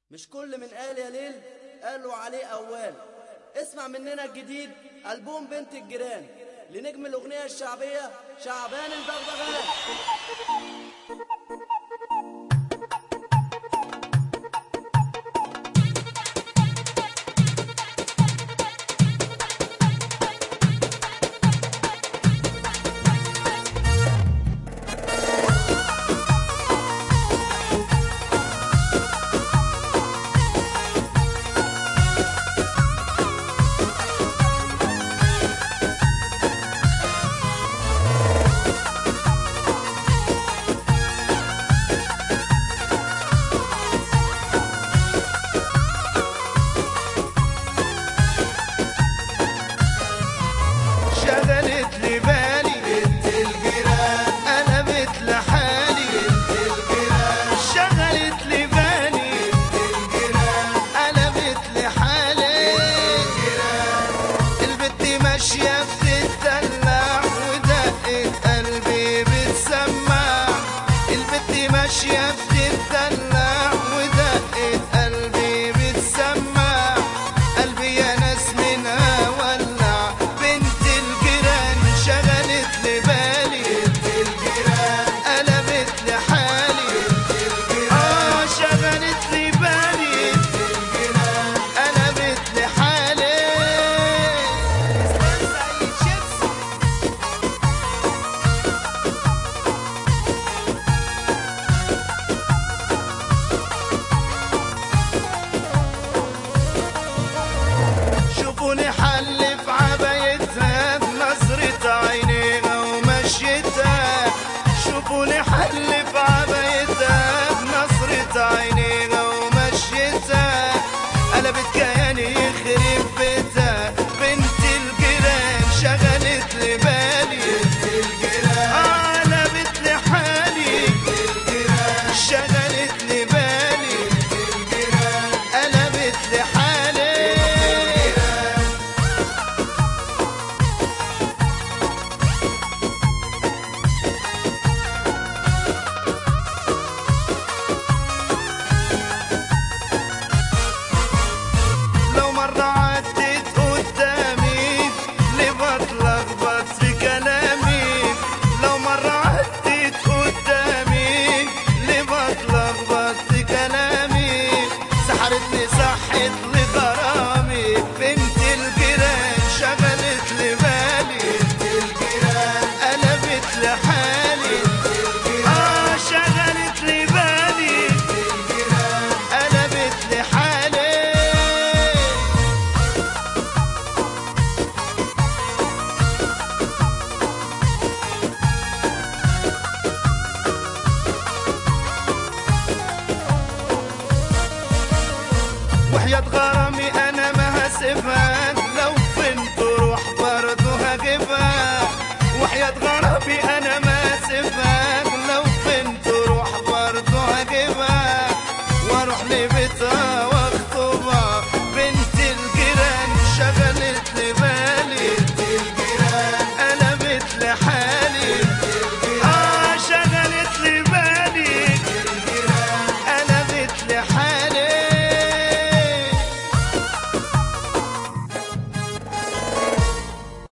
مش كل من قال يا ليل قالوا عليه أول. اسمع مننا الجديد ألبوم بنت الجيران لنجم الأغنية الشعبية شعبان البغبغان. شغلت لي بالي بنت الجيران، قلبت لحالي بنت الجيران، شغلت لي بالي بنت الجيران، قلبت لحالي الجيران. البت ماشية بتتدلع ودقت قلبي بتسمع، البت ماشية بتتدلع ودقت قلبي بتسمع، قلبي يا ناس منها ولع. بنت الجيران شغلت لي بالي بنت الجيران، قلبت لحالي بنت الجيران، شغلت لي بالي بنت الجيران، قلبت لحالي. شوفوني حل في عبايتها بنظرة عينيها ومشيتها، شوفوني حل في عبايتها بنظرة عينيها ومشيتها، قلبت كياني يخرب بيتها. بنت الجيران شغلت لي بالي بنت الجيران، قلبت لي حالي بنت الجيران، شغلت لي بالي بنت الجيران، قلبت لي حالي. لو مرة عدت قدامي ليه بتلخبط في كلامي، لو مرة عدت قدامي ليه بتلخبط في كلامي، سحرتني صحت لي غرامي. بنت الجيران شغلت لي بالي بنت الجيران، قلبت لحالي بنت الجيران، شغلت لي بالي بنت الجيران، قلبت لحالي. وحياة غرامي انا ما هسيبها، لو فين تروح برضه هجيبها، وحياة غرامي انا ما هسيبها،